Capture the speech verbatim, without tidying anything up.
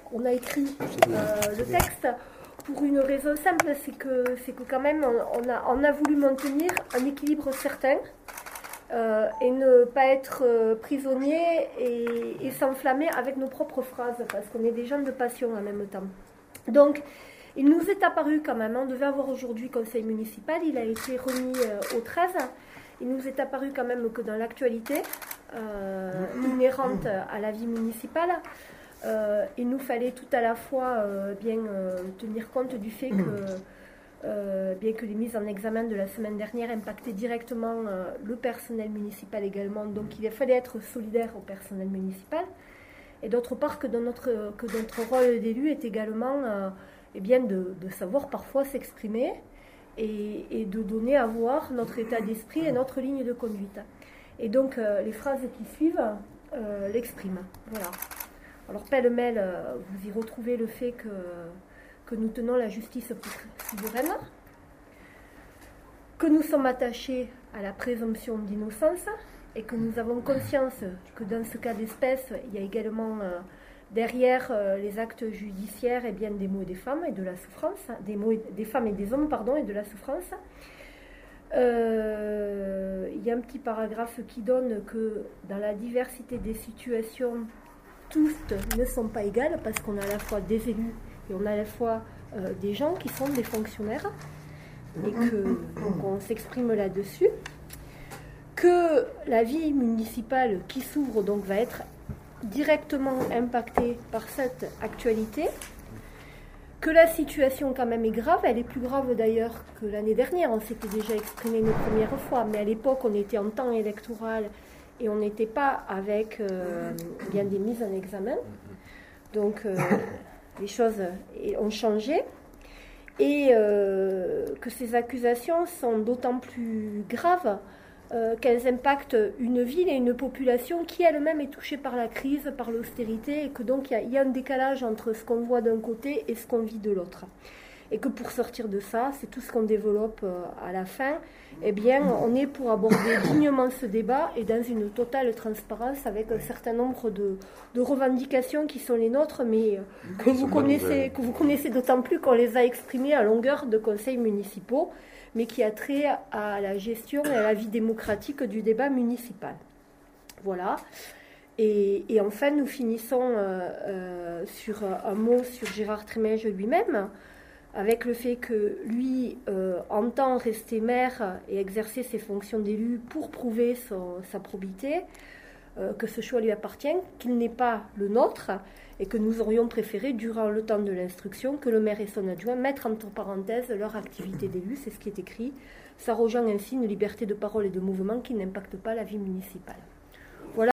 on a écrit euh, le texte pour une raison simple, c'est que, c'est que quand même on a, on a voulu maintenir un équilibre certain euh, et ne pas être euh, prisonnier et, et s'enflammer avec nos propres phrases, parce qu'on est des gens de passion en même temps. Donc, il nous est apparu quand même, on devait avoir aujourd'hui conseil municipal, il a été remis euh, au treize. Il nous est apparu quand même que dans l'actualité euh, inhérente à la vie municipale, euh, il nous fallait tout à la fois euh, bien euh, tenir compte du fait que, euh, bien que les mises en examen de la semaine dernière impactaient directement euh, le personnel municipal également, donc il fallait être solidaire au personnel municipal, et d'autre part que, dans notre, que notre rôle d'élu est également euh, eh bien de, de savoir parfois s'exprimer, Et, et de donner à voir notre état d'esprit et notre ligne de conduite. Et donc, euh, les phrases qui suivent euh, l'expriment. Voilà. Alors, pêle-mêle, euh, vous y retrouvez le fait que, que nous tenons la justice souveraine, que nous sommes attachés à la présomption d'innocence et que nous avons conscience que dans ce cas d'espèce, il y a également... Euh, derrière euh, les actes judiciaires, eh bien, des mots et des femmes et de la souffrance, des mots et, des femmes et des hommes, pardon, et de la souffrance. Euh, il y a un petit paragraphe qui donne que dans la diversité des situations, toutes ne sont pas égales, parce qu'on a à la fois des élus et on a à la fois euh, des gens qui sont des fonctionnaires, et que donc on s'exprime là-dessus, que la vie municipale qui s'ouvre donc va être directement impacté par cette actualité, que la situation quand même est grave, elle est plus grave d'ailleurs que l'année dernière, on s'était déjà exprimé une première fois, mais à l'époque on était en temps électoral et on n'était pas avec euh, bien des mises en examen, donc euh, les choses ont changé, et euh, que ces accusations sont d'autant plus graves Euh, qu'elles impactent une ville et une population qui elle-même est touchée par la crise, par l'austérité, et que donc il y, y a un décalage entre ce qu'on voit d'un côté et ce qu'on vit de l'autre. Et que pour sortir de ça, c'est tout ce qu'on développe euh, à la fin, eh bien on est pour aborder dignement ce débat et dans une totale transparence avec un certain nombre de, de revendications qui sont les nôtres, mais euh, que, vous connaissez, que vous connaissez d'autant plus qu'on les a exprimées à longueur de conseils municipaux, mais qui a trait à la gestion et à la vie démocratique du débat municipal. Voilà. Et, et enfin, nous finissons euh, euh, sur un mot sur Gérard Trémège lui-même, avec le fait que lui euh, entend rester maire et exercer ses fonctions d'élu pour prouver son, sa probité, euh, que ce choix lui appartient, qu'il n'est pas le nôtre, et que nous aurions préféré, durant le temps de l'instruction, que le maire et son adjoint mettent entre parenthèses leur activité d'élu, c'est ce qui est écrit, s'arrogeant ainsi une liberté de parole et de mouvement qui n'impacte pas la vie municipale.